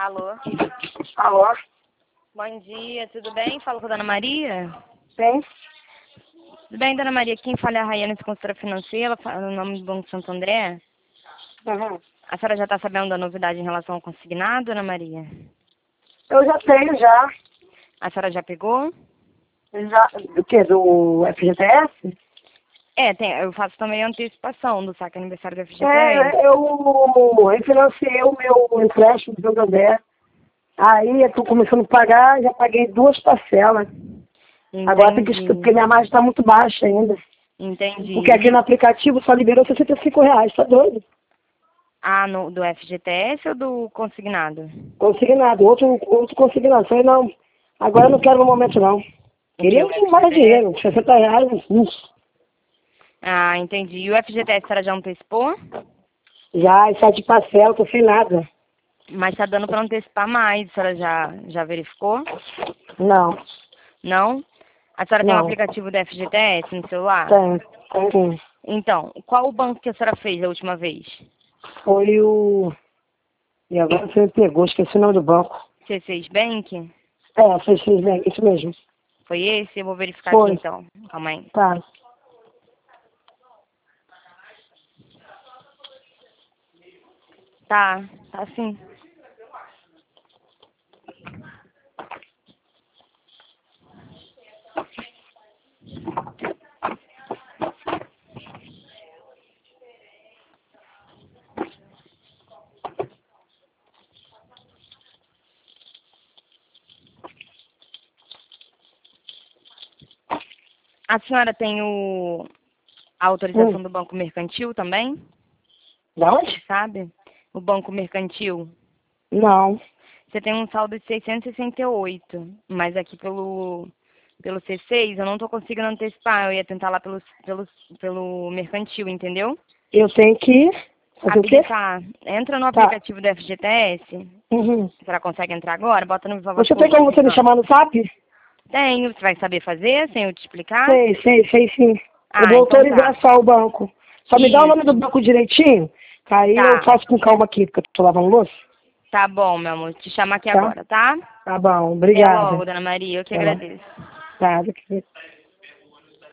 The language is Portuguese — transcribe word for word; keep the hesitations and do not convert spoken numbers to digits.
Alô? Alô? Bom dia, tudo bem? Falo com a Dona Maria? Bem? Tudo bem, Dona Maria? Quem fala é a Rayane, consultora financeira, fala no nome do Banco Santo André. Uhum. A senhora já está sabendo da novidade em relação ao consignado, Dona Maria? Eu já tenho, já. A senhora já pegou? já o quê? Do F G T S? É, tem, eu faço também a antecipação do saque aniversário do F G T S. É, eu refinanciei o meu empréstimo do Santander. Aí eu tô começando a pagar, já paguei duas parcelas. Entendi. Agora tem que, porque minha margem está muito baixa ainda. Entendi. Porque aqui no aplicativo só liberou sessenta e cinco reais, tá doido? Ah, no, do F G T S ou do consignado? Consignado, outro, outro consignado. Falei, não, agora eu não quero no momento não. O que, Queria o um mais F G T S? dinheiro, sessenta reais, isso. Ah, entendi. E o F G T S a senhora já antecipou? Já, está de parcela, tô sem nada. Mas tá dando para antecipar mais. A senhora já, já verificou? Não, Não? A senhora tem um não. aplicativo do F G T S no celular? Tem, tem sim. Então, qual o banco que a senhora fez a última vez? Foi o... E agora você me pegou, esqueci o nome do banco. C seis Bank? É, foi sim, né? Isso mesmo. Foi esse? Eu vou verificar Foi. aqui então. Calma aí. Tá. Tá, tá sim. A senhora tem o... a autorização Hum. do Banco Mercantil também? Da onde? Sabe? O Banco Mercantil. Não. Você tem um saldo de seiscentos e sessenta e oito, mas aqui pelo, pelo C seis eu não estou conseguindo antecipar. Eu ia tentar lá pelo, pelo, pelo Mercantil, entendeu? Eu tenho que fazer o quê? Habilitar. Entra no Tá. aplicativo do F G T S. Uhum. A senhora consegue entrar agora? Bota no Viva Voz Você tem como você me Consulta. chamar no zap? Tenho. Você vai saber fazer sem eu te explicar? Sei, sei, sei sim. Eu Ah, vou então tá. autorizar só o banco. Só me dá o nome do Isso. banco direitinho, que aí eu Tá. faço com calma aqui, porque eu tô lavando louça. Tá bom, meu amor. Te chamo aqui Tá? agora, tá? Tá bom, Até obrigada. logo, Dona Maria. Eu que Até lá. agradeço. Tá,